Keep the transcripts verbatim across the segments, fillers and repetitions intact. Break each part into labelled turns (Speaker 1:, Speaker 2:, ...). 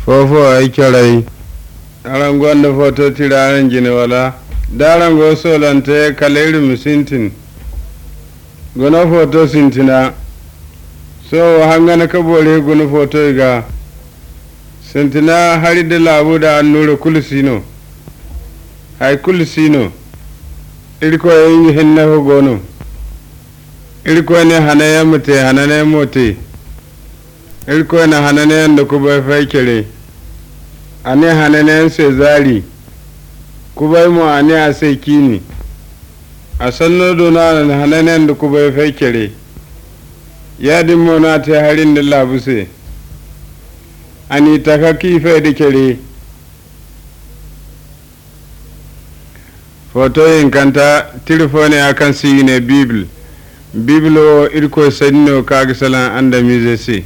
Speaker 1: fofo ay kyarai aran gwanda foto tiraran gine wala daran go solante kaleri musintin gono foto sintina so hangana kabore gono foto ga sintina hari da labu da annura kulisino hay kulisino irko yin hinna gono irko ne hanaya mute hanane mote irko na hanane da kubai faikire ane hanane se zari kubai mu ane a sai kini a sanno dona na hanane da kubai faikire ya dimmo na ta harin da labuse ani takaki fe da kire foto yin kanta telefone akan sigine bible biblo irko sanno kaga salan anda mizesi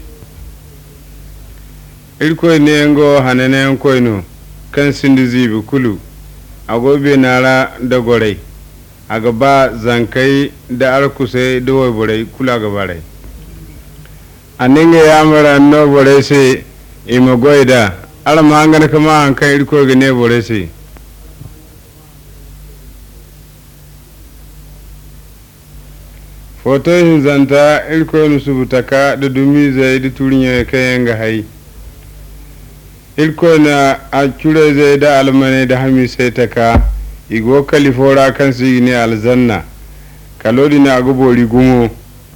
Speaker 1: irko ne ngo hanene ko no kan sindizi bi kulu agobe nara da gore aga ba zankai da arkuse da wai bore kula ga bare aninge yamara no bore se imo goida ala mangana kama an kai irko ga ne bore se foto hin zanta irko no subutaka da dumi zai da turinya kayan ga hai irko na a cure zai da almane da hami sai ta ka igo kalifora kan su ne alzanna kalori na agubori gumo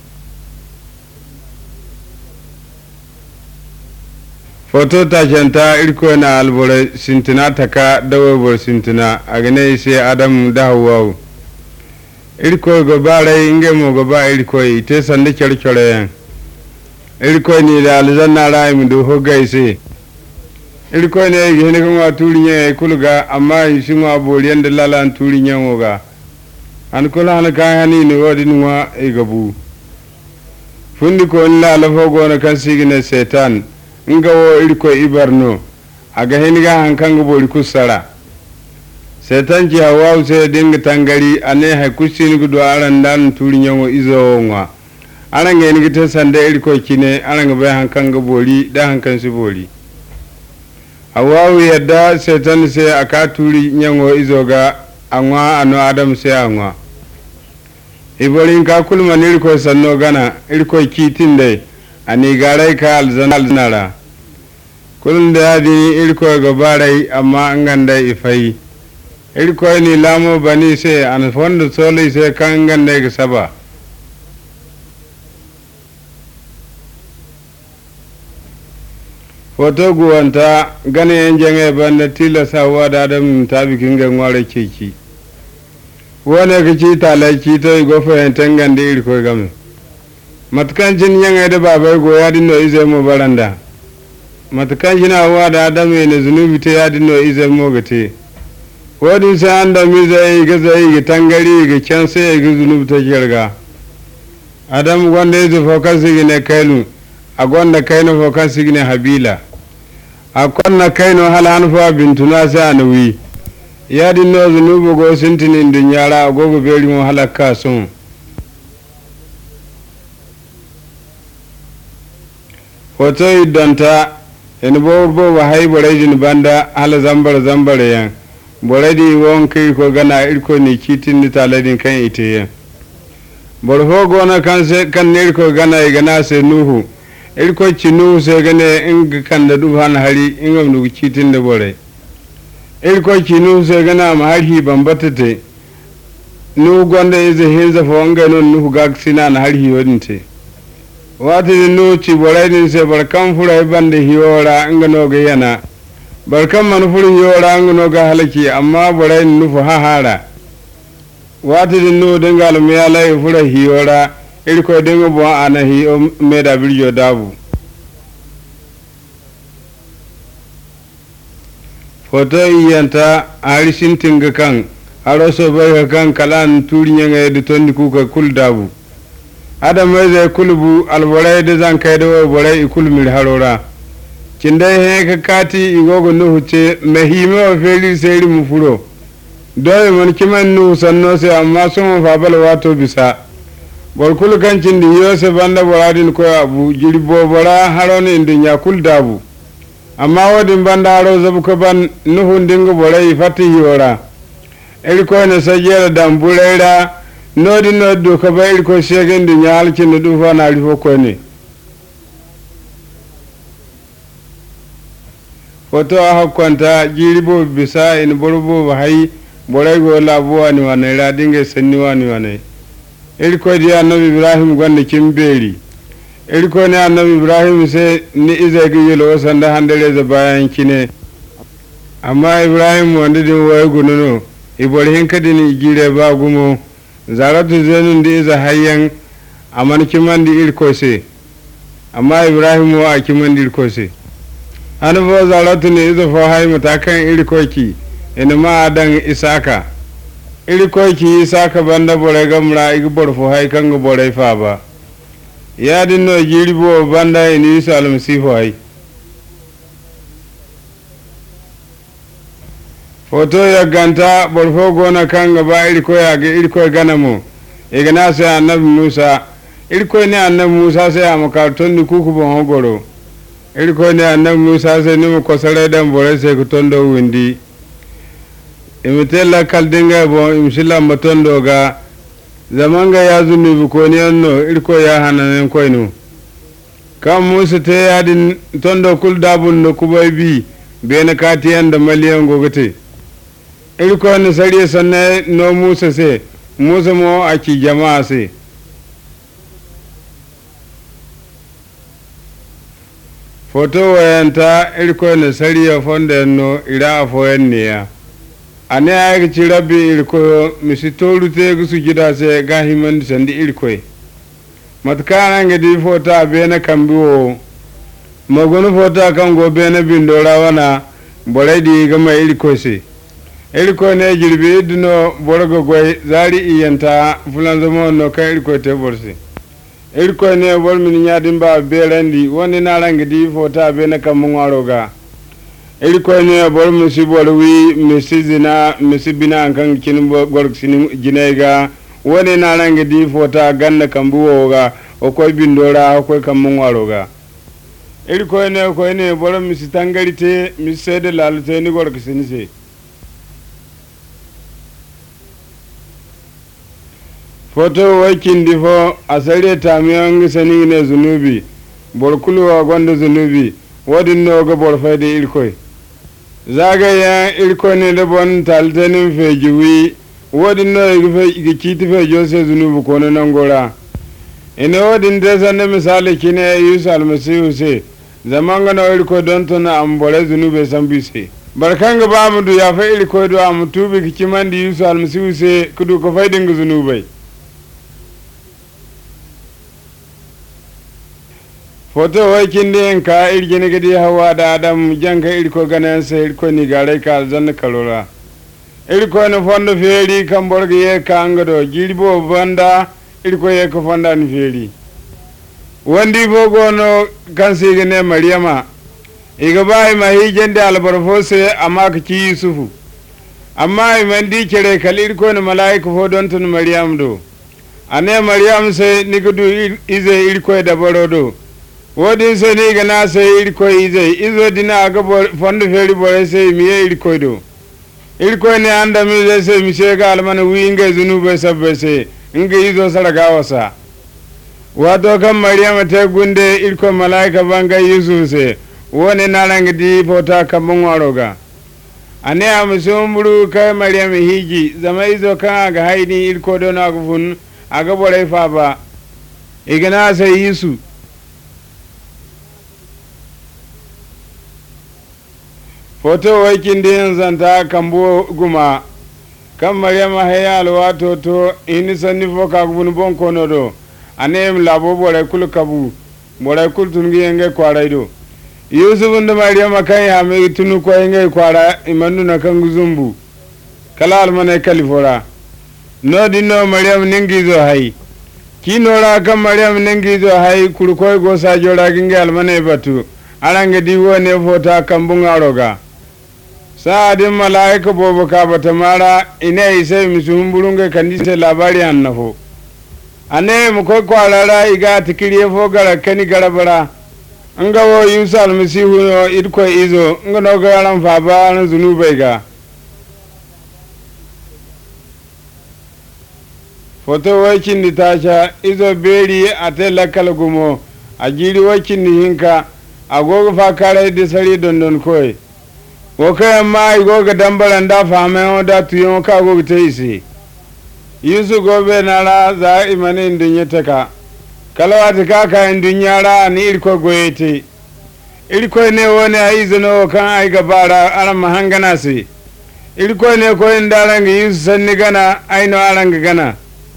Speaker 1: foto ta janta irko na albore sintina ta ka dawobor sintina a gane sai adam da hawawu irko gabare inge mo gaba irko ite sande kyarkyare yan irko ni da alzanna ra'ayi do hogaise irko ne gene kuma turinya kulga amma shi ma boriyan da lalan turinya moga an kula an kan hani ne wadin wa e gabu fundi ko la la fogo na kan sigine setan nga wo irko ibarno aga hiniga han kan bori kusara setan ji hawa se dinga tangari ane ha kusin gudu aran dan turinya wo izo wa aran ngeni gita sande irko kine aran ga han kan bori da han kan su bori awawu yadda setan sai aka turi nyango izoga anwa ano adam sai anwa iborin ka kulma nirko sanno gana irko kitin dai ani garai ka alzanara kulun da yadi irko gabarai amma an ganda ifai irko ni lamo bani sai an fondo sole sai kan ganda ga saba foto guwanta gane yan jenge banda tilasa wa da adam tabikin ganware keki wane kici talaki to go fayantan gande irko gamu matkan jin yan da babai go ya dinno ize mo baranda matkan jina wa da adam ne zunubi te ya dinno ize mo gate wodin sai anda mi zai ga zai ga tangari ga can sai ga zunubi ta kirga adam gonde zu fokan sigine kailu a gonda kaino fokan sigine habila a konna kaino halan fa bintuna sa nawi ya dinno zunubu go sintinin dunyara agogo beri mo halaka sun foto idanta en bo bo wa hay borejin banda hala zambar zambar yan boredi won kai ko gana irko ni kitin ni taladin kan ite yan bor ho gona kan se kan irko gana igana se nuhu irko cinu se gane in kan da duhan hari in ga nu kitin da bore irko cinu se gana ma hari bambatate nu gonda ize hinza fo wanga non nu gaksina na hari wadinte wati nu ci bore din se barkan fura bande hiyora in ga no ga yana barkan man furu hiyora in ga no ga halaki amma bore nu fu hahara wati nu dangal me alai fura hiyora irko dingo bo anahi o meda birjo dabu foto yanta arishin tinga kan aroso bai kan kalan turinya ngai de tondi kuka kul dabu adam mai zai kulbu alborai da zan kai da borai ikul mir harora kindai he ka kati igogo no huce mahima feli sai mu furo dole mun kiman nu sanno sai amma sun fa bal wato bisa borkul kancin da yose banda boradin ko abu jirbo bora harone dunya kul dabu amma wadin bandaro zabu ko ban nuhun dinga borai fati yora irko ne sajera damburera nodi noddo ko ba irko shegen di nyalki no du fa na rifo ko ne foto a hakwanta jiribo bisa in borbo hay borai go labo ani wane ra dinga sanni wani wane irko di annabi ibrahim gonde kimberi irko ne annabi ibrahim sai ni iza gi yelo sanda handare za bayan kine amma ibrahim wanda din waye gununo ibrahim kadini gire ba gumo zaratu zenun di iza hayyan aman kiman di irko se amma ibrahim wa kiman di irko se anabo zaratu ne iza fa hay matakan irko ki ina ma dan isaka irko ki isaka banda bore gamra igbor fo hay kan bore fa ba ya dinno jiribo banda ini isa almasihu ay foto ya ganta borfo gona kanga ba irko ya ga irko ganamo igana sai annabi musa irko ne annabi musa sai amakarton ni kuku bon hogoro irko ne annabi musa sai ni ko sare dan bore sai ku tondo windi imitella kaldinga bo imsila matondo ga zamanga ya zunubi ko ni anno irko ya hananen koyno kam musa te yadin tondo kul dabun no kubay bi bena katiyan da maliyan gogote irko ne sariya sanne no musa se musa mo aki jama'a se foto wayanta irko ne sariya fonde no ira foyen ya ane ay ci rabbi irko misi tolute gusu gida se gahiman sandi irkoy matkana ngedi fota bena kambiwo magonu fota kan go bena bindora wana boledi gama irko se irko ne jirbi dino borgo goy zari iyanta fulan zamo no kan irko te borse irko ne bol min nyadin ba berandi woni na rangedi fota bena kamwaroga irko ne bol musi bol wi misi zina misi bina kan kin gor sin jinega woni na range di fota ganna kambuwo ga o koy bindora o koy kam waroga irko ne ko ne bol misi tangarite misi sede lalute ni gor sin se foto wakin di fo asare tamiyan sani ne zunubi bol kulwa gonda zunubi wadin no ga bol fayde irkoy zagaya irko ne da bon taltenin fejiwi wadin no ga kiti fejo se zunubu ko nan gora ina wadin da sanne misali kine yusa almasihu se zaman ga no irko don to na ambore zunube san bise barkan ga ba mu ya fa irko do am tubi ki mandi yusa almasihu se kudu ko faidin ga zunubai foto wakin din ka irgini gadi hawa da adam janka irko ganan sai irko ni gare ka zan kalora irko ne fondo feri kan borge ye ka angado girbo banda irko ye ko fonda ni feri wandi bogo no kan sigene maryama iga bai mai jende albarfo se amma ka ci yusufu amma man di kere kal irko ne malaika fo don tun maryam do ane maryam sai nigudu ize irko da borodo wodin sai ni ga na sai irko ize izo dina ga fondo feri bore sai miye irko do irko ne anda mi sai mi shega almana winga zunube sabbe sai inga izo saraga wasa wato kan maryama ta gunde irko malaika banga yusuf sai woni narang di fota kabon waroga ane amusumburu kai maryama hiji zama izo kan ga haini irko do na gufun aga bore fa ba igana sai yusuf foto wakin din zanta kambo guma kan maryama hayal wato to ini sanni foka gubun bon kono do anem labo bore kul kabu bore kul tungi yenge kwara do yusuf nda maryama kai ha me tunu ko yenge kwara imanu na kan guzumbu kala almane kalifora no dinno maryam ningi zo hay kinora kan maryam ningi zo hay kul koy go sa jora ginge almane batu arange di wone fota kambunga roga sa'adin malaika bobo ka bata mara ina isai misumburunga kandise labari annafo ane mu ko kwarara iga tikiriye fo gara kani garabara nga wo yusa almasihu yo irko izo nga no ga ran fa ba na zunubai ga foto wakin di tasha izo beri ate lakal gumo a jiri wakin di hinka agogo fa kare di sari dondon koy wo kai ma igoga dambaran da fa mai da tuyon ka gogo te isi yusu gobe na ra za imani dunya taka kalawata kaka dunya ra ni irko goyete irko ne woni ai zano kan ai gabara aran mahangana si irko ne ko indaranga yusu sanni gana ai no aranga gana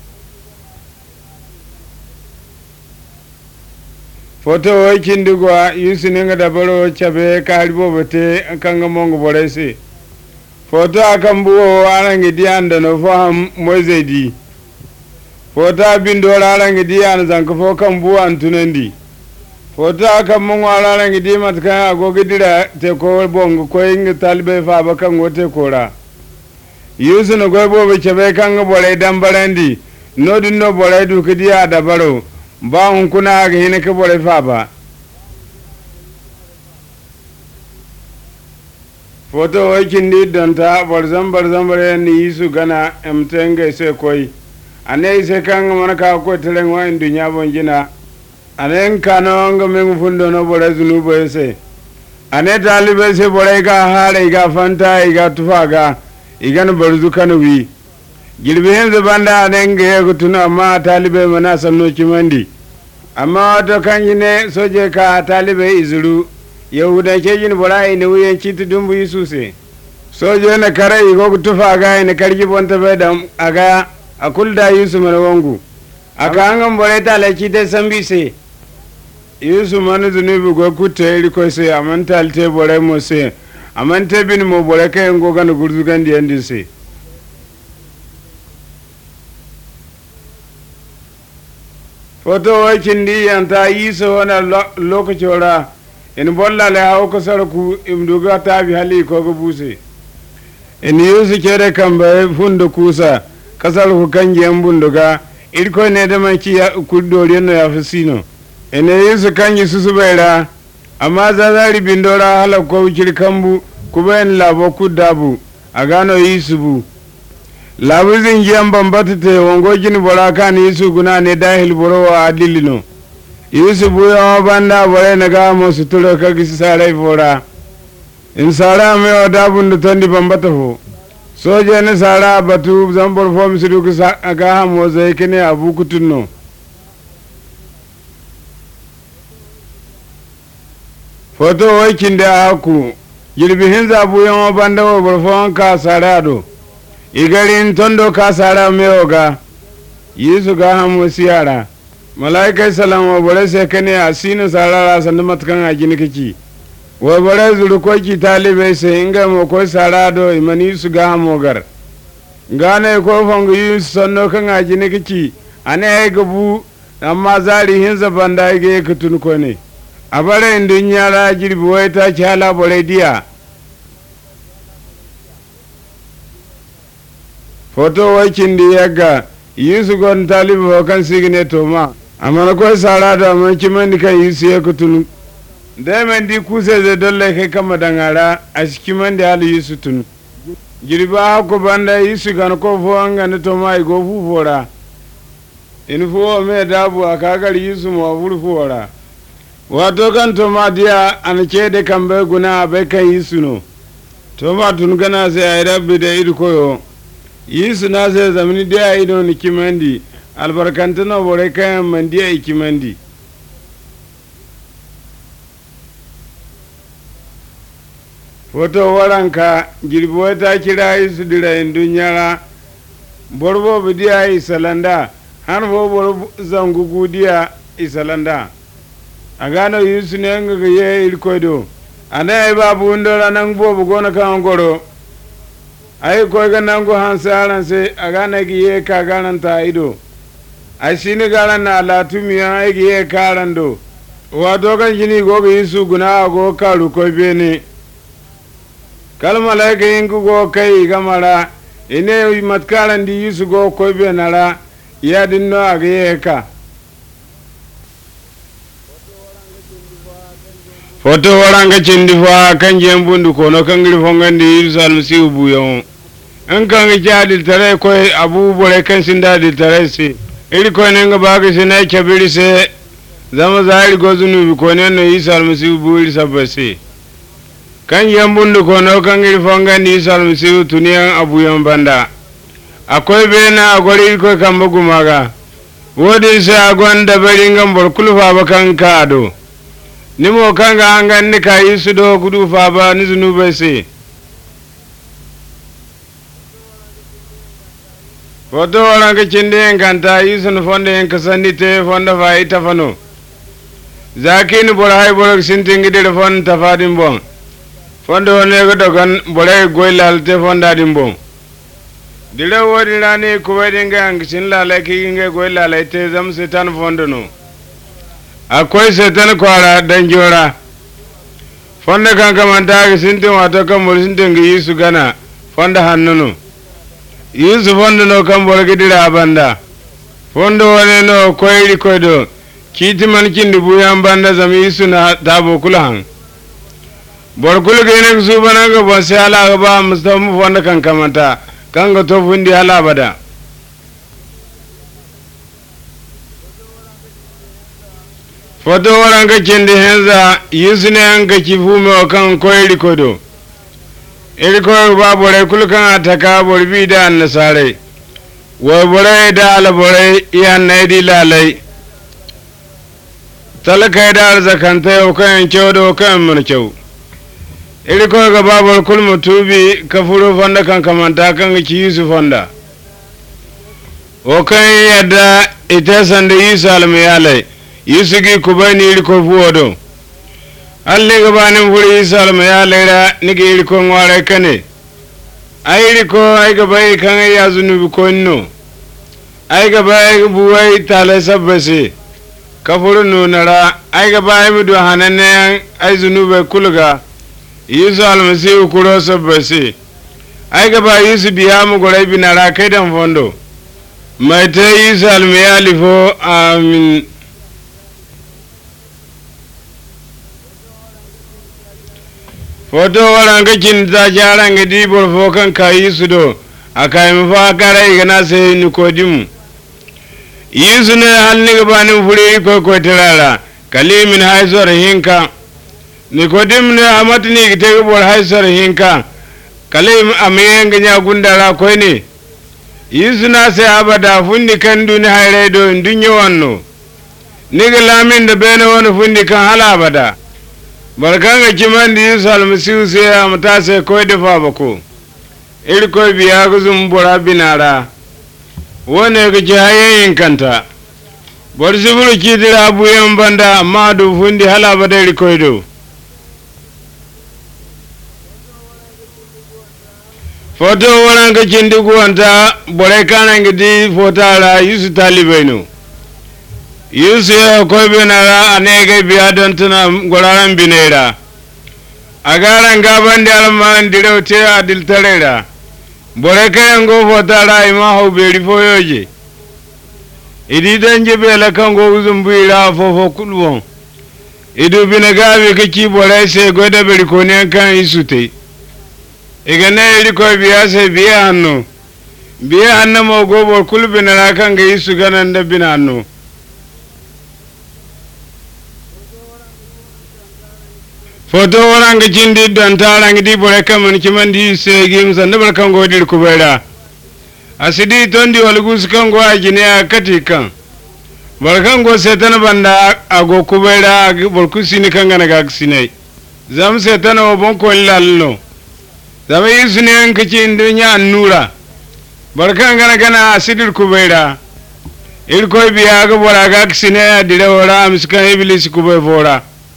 Speaker 1: foto wakin digwa yusu ninga dabaro chabe karibo bate kanga mongo boresi foto akan buwo arangi dianda no faham moizedi foto bindora arangi dianda zanka fo kan buwo antunendi foto akan mongo arangi di matka agogi dira te ko bongo ko inga talbe fa bakan wote kora yusu no gobo be chabe kanga bore dambarandi nodin no bore du kidiya dabaro ba hun kuna ga hina ka bore fa ba foto wakin di donta barzan barzan bare ni yisu gana emtenga se koi ane se kan mana ka ko telen wa indunya bonjina ane kano nga men fundo no bore zunubo se ane talibe se bore ga hare ga fanta ga tufaga igan barzu kanu wi gilbe hen banda ane nge ko tuna ma talibe mana sanno kimandi amma wato kan yi ne soje ka talibe izuru yahuda ke yin borai ne wuyen citu dumbu yisuse soje na kare go tufa ga ne karji bonta be da aga akulda yusu mana wangu aka hangan bore ta la ci de sambise yusu manu zunubi go kutte ri ko se amantal te bore mo se amante bin mo bore kay go gan gurzu gan di andi se foto wakin di yanta yiso wana lokaci wara in bolla le hawo ko sarku imduga tabi hali ko go buse in yusu kere kambe fundo kusa kasar ku kanje mbunduga irko ne da manki ya kuddori no ya fasino ene yusu kanyi susu baira amma zazari bindora hala ko kirkambu kuben labo kudabu agano yisubu labuzin jiyan bambata te wango jini boraka ni yusu guna ne dahil borowa adilino yusu buya banda bore na ga mo suturo ka gisi sarai fora in sara me oda bundu tondi bambata fo soje ne sara batu zambor fo misidu ka aga mo zai kene abu kutunno foto wakin da aku jirbi hinza buya banda wo borfon ka sarado igarin tondo ka sara meoga yesu ga hamu siyara malaikai salama bore se kane asinu sarara sandu matkan ajini kici wa bore zuru ko ki talibe se inga mo ko sarado imani su ga hamu gar gane ko fangu yusu sanno kan ajini kici ane ay gabu amma zari hinza banda ge kutun ko ne abare indunya la jirbi waita chala bore dia foto wakin di yaga yusu gon talibu hokan sigine toma amana ko sara da man kiman ka yusu ya kutun da man di kuse ze dolle kai kama dangara askiman da hali yusu tun jirba ko banda yusu gan ko fo anga ne toma i go fu fora in fo me dabu akagar yusu mo furu fora wato kan toma dia an kede kambe guna be kan yusu no toma tun gana sai ay rabbi da idu koyo yisu na sai zamani da ya ido ni kimandi albarkanta na bore kayan mandi a kimandi foto waranka girbo ta kira yisu dira indun yara borbo bidiya isalanda har fo bor zangugu diya isalanda a gano yisu ne nga ga ye ilkodo ana babu ndora nan bobu gona kan goro ai ko ga nan go han saran se aga na giye ka ganan ta ido ai shini garan na latumi ai giye karan do wa dogan jini go ga yisu guna go karu ko bene kal malaika yin go kai gamara ine matkaran di yisu go ko benara ya dinno aga ye ka foto waranga cindi fa kan jembundu kono kan giri fongandi Isa almasihu buyon an kan jadi tare ko abu bore kan sinda di tare si iri ko ne nga baga sina kabiri se zama zahiri gozunu bi ko ne no Isa almasihu buri sabasi kan jembundu kono kan giri fongandi Isa almasihu tuniyan abuyan banda akwai bena agori ko kan bugumaga wodi se agon da bari ngam bor kulfa bakan kado nimo kanga angan ni ka Yesu do gudu fa ba ni zunubai se foto wala ga cinde en kanta Yesu no fonde en kasandi te fonda fa ita fano zakin bor hay bor sintingi de fon tafadim bon fondo ne go dogan bore goylal te fonda dim bon dile wodi lani ko wadi ngang sin la la ki nge goylal te zam setan fondo no akwai setan kwara dan jora fonda kan kamanta ga sintin wato kan bor sintin ga Yesu gana fonda hannunu Yesu fonda no kan bor gidira banda fondo wone no koyri koydo kiti man kindi buyan banda zam Yesu na tabo kulan bor kul ga ne su bana ga bo sai ala ga ba mustamu fonda kan kamanta kan ga to fundi ala bada foto waranga kindi henza Yesu ne an ga kifume o kan koyri kodo iri ko ba bore kul kan ataka bor bi da nasare wo bore da ala bore iya naidi lalai talaka da zakanta o kan chodo kan mun chau iri ko ga ba bor kul mutubi kafuro fonda kan kamanta kan ki Yesu fonda o kan yadda ita sanda Yesu almayalai Yesu gi kubani iri ko fuodo alle ga banin furi Yesu almayalai ra nigi iri ko ngware kane ai iri ko ai ga bai kan ya zunubi ko no ai ga bai buwai tale sabbase kafuru nunara ai ga bai mudu hanane ai zunube kulga Yesu almasihu kuro sabbase ai ga bai Yesu biya mu gore binara kai dan fondo mai ta Yesu almayali fo amin foto waranga kinta jaranga di bor fo kan ka Yesu do akai mu fa kare igana sai Nikodemu Yesu ne halni ga banin fure ko ko tirara kalimin haisar hinka Nikodemu ne amatni gite bor haisar hinka kalim amiyen ganya gundara ko ne Yesu na sai abada fundi kan duni hayre do dunyo wanno niga lamin da bene wani fundi kan hala abada barkan ga kiman da Yesu almasihu sai ya mata sai koi da fa bako iri koi biya guzun bora binara wane ga ki hayayin kanta bar zuburu ki dira buyan banda amma du fundi hala bada iri koi do foto wana ga kindi guwanta bore kanan gidi fotara Yesu talibaino Yesu ya koi binara ane ga biya don tuna guraran binera agaran gaban da alman dirauce adil tarera bore kayan go fotara ima hau beri foyoje idi dan jebe la kan go uzun buira fofo kulwon idu binagabe kaki bore sai goda beri konen kan Yesu te igane iri ko biya sai biya hannu biya hannu mo gobor kulbinara kan ga Yesu ganan da binanno foto waranga jindi don taranga di bore kaman kimandi segim sanda barkan godir kubera asidi tondi walgus kan go ajine akati kan barkan go setan banda ago kubera borkusini kan gana gaksine zam setan o bon ko lallo zama yisune an kace indunya annura barkan gana gana asidir kubera il koy biya ga bora gaksine dire wora amskan iblis kubay fora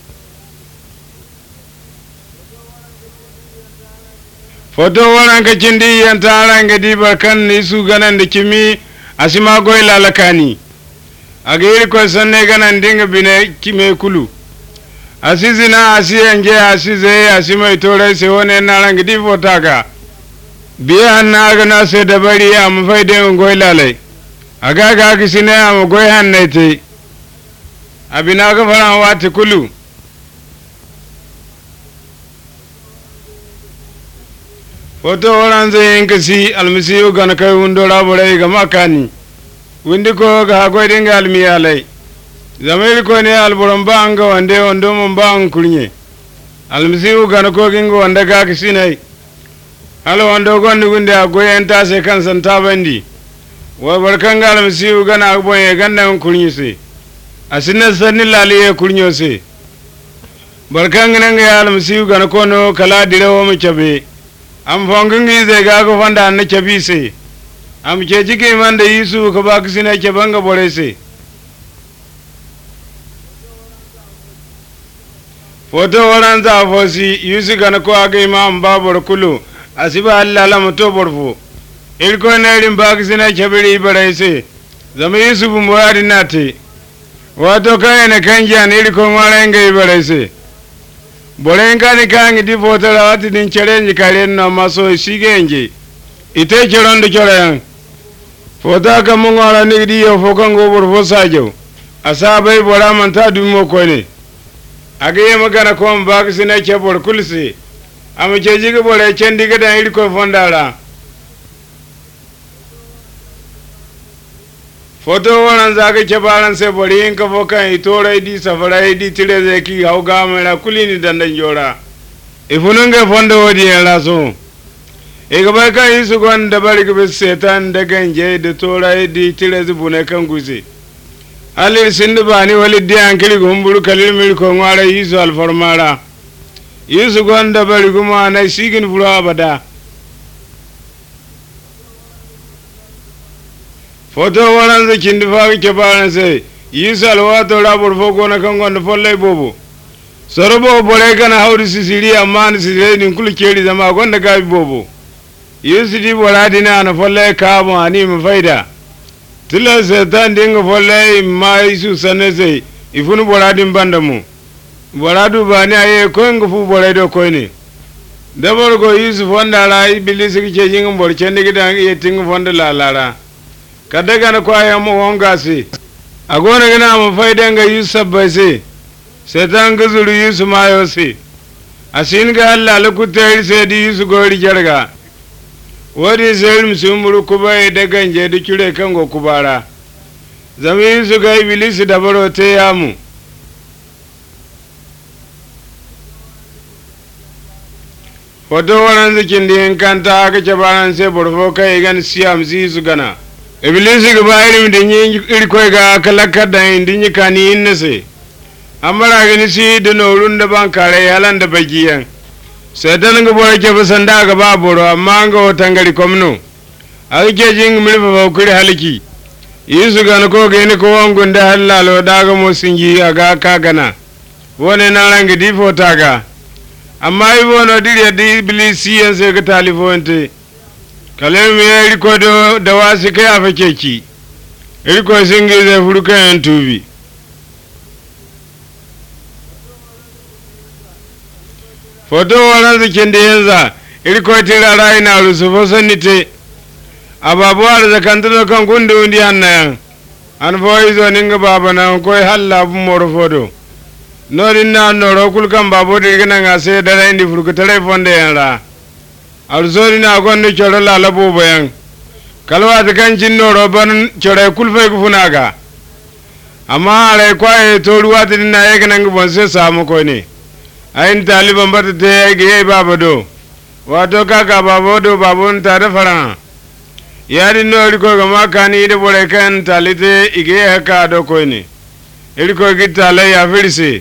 Speaker 1: foto waranga cindi yanta aranga di barkan Yesu ganan da kimi asima goy lalakani agiri ko sanne ganan dinga bine kime kulu asizina asiyanje asize asima itore se wone naranga di fotaga biya na gana se da bari am faide goy lalai aga ga kisine am goy hannete abina ga faran wati kulu foto waran zai kasi almisiyu gana kai wundora bore ga makani windi ko ga goydin ga almiyalai zamai ko ne alburan ba an ga wande wando mun ba an kurnye almisiyu gana ko gingo wanda ga kisinai halo wando gondi gunde a goyen ta sai kan san ta bandi wa barkan ga almisiyu gana agbon ya ganna an kurnye sai asinan sanni laliye kurnyo sai barkan nan ga almisiyu gana ko no kala direwo mu cabe am fongingi zai ga ko fanda na cabi sai am ke jike man da yisu ka ba kisina ke banga bore sai foto waran za fosi yusu gana ko aga imam babur kulu asiba Allah la muto borfo ilko ne rin ba kisina cabiri bare sai zama yusu bu moyadi nate wato kai ne kanja ne ilko mara ngai bare sai bore ngani kangi di foto la wati din challenge kare na maso sigenje ite cherondo choren foto ka mungora ni di yo fokango borfo sajo asabai bora man ta dumo ko ne agaye magana ko ba ka sina ke bor kulsi am ke jiga bore chen diga da iri ko fondara foto wannan zaga ke baran sai bori in ka fokan itore di safara di tire zai ki hauga mera kulini dandan jora ifunun ga fondo wodi la so e ga ba kai su gon da bari ga setan da ganje da tora di tire zubune kan gusi alir sindu bani wali di ankili gumburu kalil mil ko ngara yisu alfarmara yisu gonda bari guma na sigin furo abada foto waran za kindi fa ke baran sai yisu alwato rabur fogo na kan gonda folle bobo sorobo bore kana hawri sisiri amma ni sisiri din kul keri zama gonda gabi bobo yisu di boradina na folle ka mo ani mu faida tila setan dinga folle ma isu sanese ifunu boradin bandamu boradu bani aye ko ngufu borado ko ne dabar go isu fonda la iblis ke jingin borchen ne gidan ye tinga fonda la lara kada gana ko ayi mu wonga si agona gana mu faida ga yusuf base setan guzuru yusu mayo si asin ga Allah lukutai sai di yusu gori jarga wadi zai musumuru kuba da ganje da kire kango kubara zami su ga iblis da baro te yamu foto waran zikin din kanta aka ce baran sai burfo kai gan siyam zi su gana iblis ga bayrim din yin irko ga kalakar da din yi kani innase amara gani si da norun da ban kare yalan da bagiyan sai ta nga bore ke basan da ga ba boro amma nga wotan gari komno ake jing milfa ba kuri haliki yisu gana ko ga ni ko wangun da halalo da ga mo singi aga ka gana wone na rangi di fota ga amma i wono di di iblisi yan sai ga talifonte kalem ya ri ko do da wasi kai afake ki ri ko singi zai furuka yan tubi foto waran zikin da yanza irko tira rai na rusufo sanite ababuwa da zakantar kan gundu undi hannayan an foyi zo ninga baba na koi halla bu moro foto norin na noro kulkan babo da gina nga sai da rai ndi furku tare fonda yanra alzori na gonde choro la labo bayan kalwa da kan jin noro ban choro kulfe kufunaga amma rai kwaye to ruwa da na yake nan bon sai samu ko ne ayin taliban bata ta yage yayi babado wato kaka babado babon ta da fara yari no riko ga makani da bore kan talite ige haka do ko ne riko gitala ya firse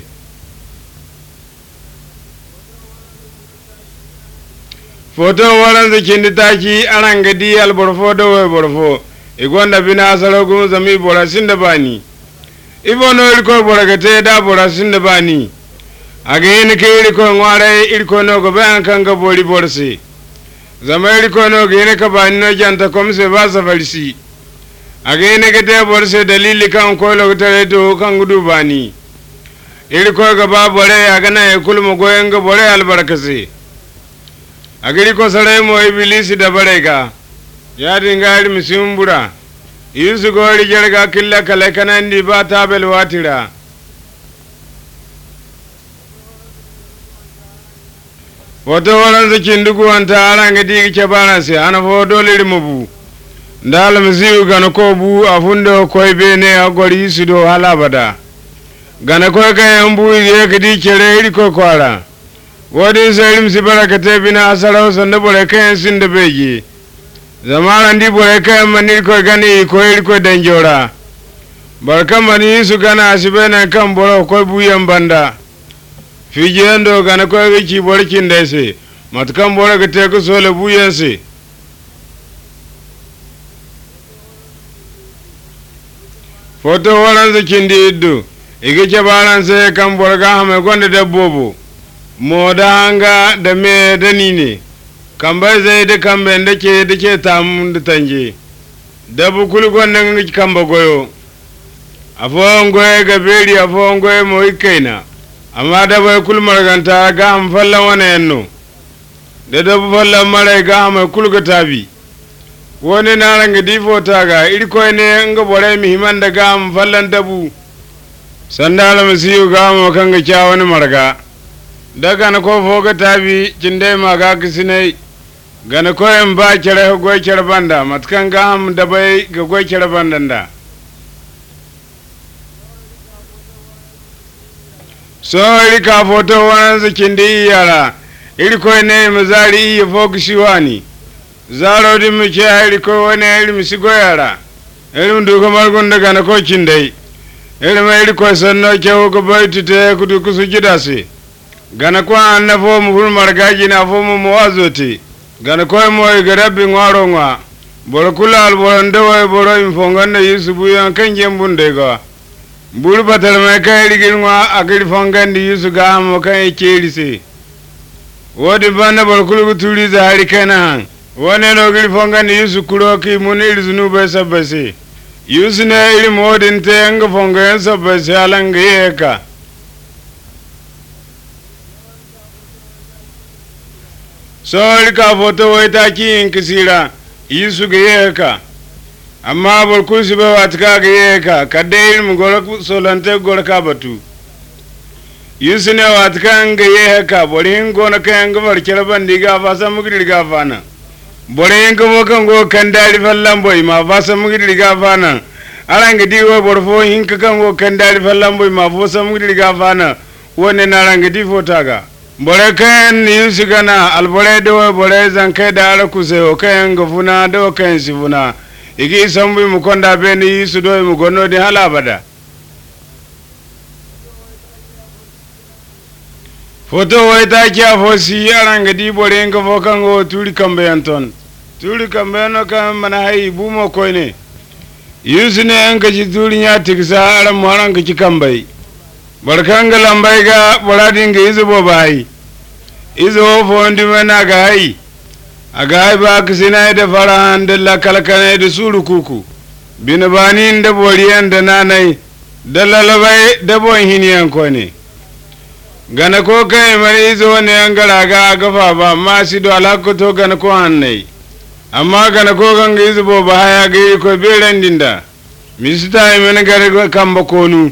Speaker 1: foto waran zikin da taki aran gadi al borfo do we borfo igonda bina saro gum zami borasin da bani ibono riko boragate da borasin da bani again ke irko ngware irko no go ban kan ga bori borsi zama irko no ge ka ban no janta kom se ba sa falsi again ke te borse dalili kan ko lo tare to kan gudu bani irko ga ba bore aga na e kulmu goyen ga bore albarakasi agiri ko sare mo iblis da bare ga ya dinga ri misimbura yusu gori jerga killa kala kanandi ba ta bel watira foto waran zakin dugu anta aranga digi ke baranse ana fo dole rimubu ndal mziu gana ko bu afundo koy bene agori sudo halabada gana koy kay mbu ye kidi kere iri ko kwara wodi zalim sibarakate bina asaraw sanda bore kay sinde beji zamana ndi bore kay manir ko gani ko iri ko danjora barka mani su gana asibena kan boro ko buyan banda fijendo gana ko gi borkin dese matkan boro ga te ko sole buyanse foto waran zakin di iddu ige ce baran sai kan borga hame gonda dabbobo moda hanga da me dani ne kan bai zai da kan ben dake dake tamun da tanje dabu kul gonda ngi kan bagoyo afo ngoye ga beri afo ngoye mo ikaina amma da bai kul marganta ga am fallan wana yanno da dabu fallan mare ga am kul ga tabi woni na ranga difo taga iri koy ne nga bore mi himan da ga am fallan dabu sandala masiyu ga am kanga cha wani marga daga na ko foga tabi cinde ma ga kisine gana ko en ba kere go kere banda matkan ga am da bai ga go kere bandanda so iri ka foto wan zakin di yara iri koy ne mazari ya foga shiwani zaro di mu ke iri ko wani iri misi goyara iri mu duka margun daga na ko cindai iri ma iri ko sanno ke ko baiti te kudu kusu gidase gana ko an na fo mu hul margaji na fo mu muwazote gana ko mo ga rabbi ngwaro ngwa bor kulal bor ndawa bor im fonganna yusufu yan kan jembun de ga buru batal mai kai rigin ngwa agir fongandi yusu ga mo kan keri se wodi bana bor kulu turi za hari kana wane no gir fongandi yusu kuro ki mun iri zunube sabase yusu ne iri modin te anga fongan sabase alanga yeka so rika foto wai ta ki kisira yusu ga yeka amma bor kursi be watka ga yeka kadde ilmu gor solante gor ka batu yusu ne watka ga yeka borin gona kan ga bar kirban diga fa san mugir ga fana bore yin ko kan go kan dari fallan boy ma fa san mugir ga fana aranga diwo bor fo hin ka kan go kan dari fallan boy ma fo san mugir ga fana wonne na ranga di fotaga bore kan yusu gana albore do bore zan kai da ara ku sai o kan ga funa do kan sifuna igi sambu mu konda be ni yusu do mu gonno di hala bada foto wai ta kya fo si aranga di bore nga fo kan go turi kambe anton turi kambe no kan mana hay bu mo ko ne yusu ne an ga ji turi nya tiksa aran mo aran ga ki kambe barkan ga lambai ga boradin ga yusu bo bai izo fo ndi mana ga hay aga ba kisina da farahan da la kalkane da suru kuku binabani da boriyan da nanai da lalabai da bon hiniyan ko ne gana ko kai mai izo ne an gara ga gafa ba ma si do alakoto gana ko hannai amma gana ko ganga izo bo ba haya ga ko beren dinda misita men gare kan ba konu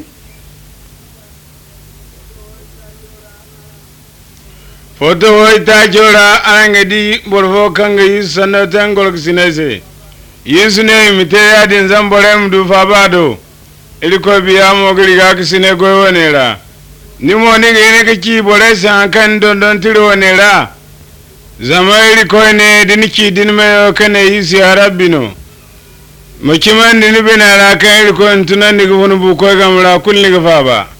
Speaker 1: foto hoy ta jora anga di borfo kanga yusana tangol sinese yusune mite ya din zambore mdu fabado iliko biya mo giriga kisine go wonera nimo ni ne ka ki bore san kan don don tiro wonera zama iliko ne diniki din me kane yisi arabino makiman din bina ra kan iliko tunan ni gufunu bu ko gamra kulli gafa ba